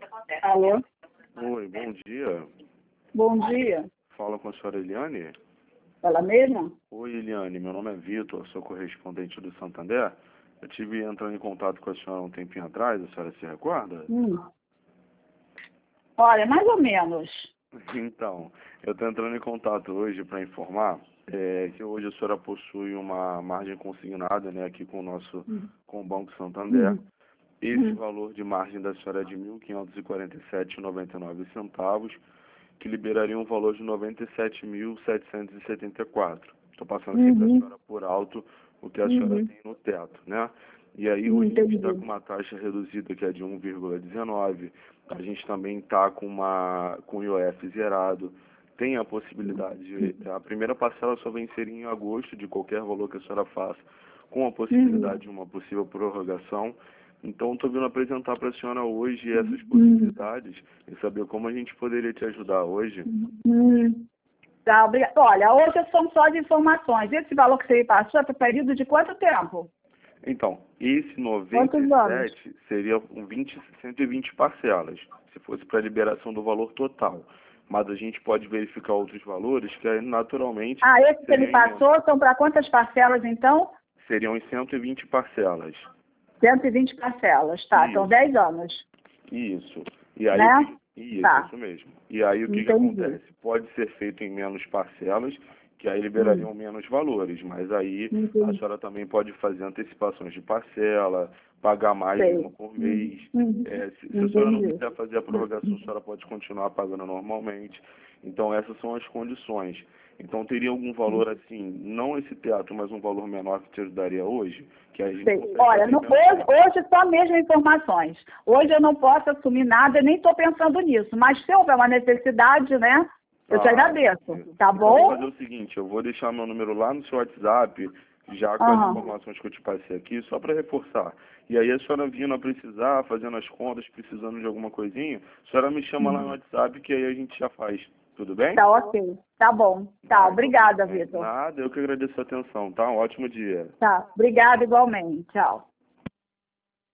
Alô? Oi, bom dia. Bom dia. Fala com a senhora Eliane. Ela mesma? Oi, Eliane, meu nome é Vitor, sou correspondente do Santander. Eu tive entrando em contato com a senhora um tempinho atrás, a senhora se recorda? Olha, mais ou menos. Então, eu estou entrando em contato hoje para informar que hoje a senhora possui uma margem consignada, né, aqui com o Banco Santander. Esse valor de margem da senhora é de R$ 1.547,99, que liberaria um valor de R$ 97.774. Estou passando aqui para a senhora por alto o que a senhora tem no teto, né? E aí hoje a gente está com uma taxa reduzida que é de 1,19. A gente também está com o IOF zerado. Tem a possibilidade a primeira parcela só venceria em agosto de qualquer valor que a senhora faça, com a possibilidade de uma possível prorrogação. Então, estou vindo apresentar para a senhora hoje essas possibilidades e saber como a gente poderia te ajudar hoje. Tá, obrigada. Olha, hoje são só de informações. Esse valor que você me passou é para período de quanto tempo? Então, esse Quantos anos? 97 seria 120 parcelas, se fosse para a liberação do valor total. Mas a gente pode verificar outros valores que naturalmente... Ah, esse que você me passou são para quantas parcelas, então? Seriam em 120 parcelas. 120 parcelas, tá. Então, 10 anos. Isso. E aí, Né? isso mesmo. E aí o que acontece? Pode ser feito em menos parcelas, que aí liberariam menos valores, mas aí a senhora também pode fazer antecipações de parcela, pagar mais uma por mês. Se a senhora não quiser fazer a prorrogação, a senhora pode continuar pagando normalmente. Então essas são as condições. Então teria algum valor assim, não esse teatro, mas um valor menor que te ajudaria hoje? Que a gente Olha, hoje só mesmo informações. Hoje eu não posso assumir nada, nem estou pensando nisso. Mas se houver uma necessidade, né, eu te agradeço. Tá bom? Então, eu vou fazer o seguinte, eu vou deixar meu número lá no seu WhatsApp, já com as informações que eu te passei aqui, só para reforçar. E aí a senhora vindo a precisar, fazendo as contas, precisando de alguma coisinha, a senhora me chama lá no WhatsApp, que aí a gente já faz. Tudo bem? Tá ok. Tá bom. Tá, obrigada, Vitor. Nada, eu que agradeço a atenção, tá? Um ótimo dia. Tá, obrigada igualmente. Tchau.